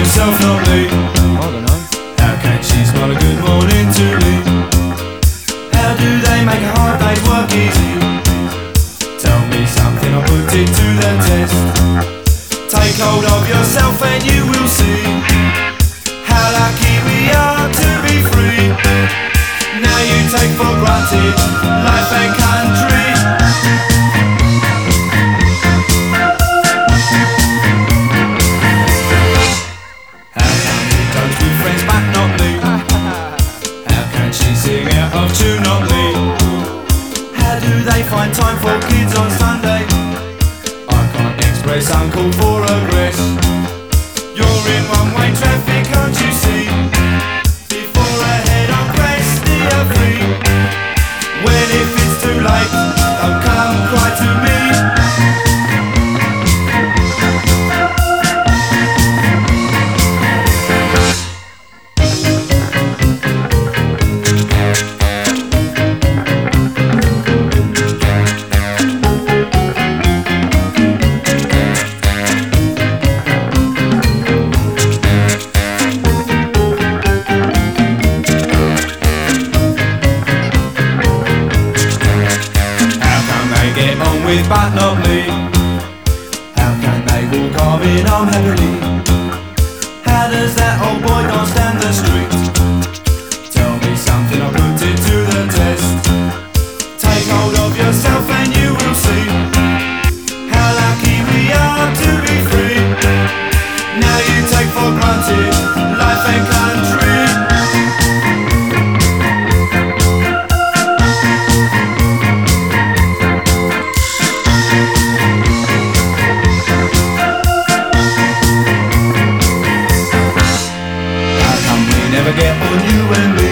yourself, not me. I don't know. How can she smile a good morning to me? How do they make a hard day's work easy? Tell me something, I'll put it to the test. Take hold of yourself and you will see how lucky we are to be free. Now you take for granted life and country. How come he goes with friends but not me? How can she sing out of tune, not me? How do they find time for kids on Sunday? I can't express uncalled for regrets. You're in one-way traffic, can't you see? Before a head-on crash, steer free. When if it's too late, don't come cry to me. Get on with but not me. How can they walk arm in arm happily? How does that old boy dance down the street? Tell me something, I'll put it to the test. Take hold of yourself and you will see how lucky we are to be free. Now you take for granted life and country. Never get on you and me.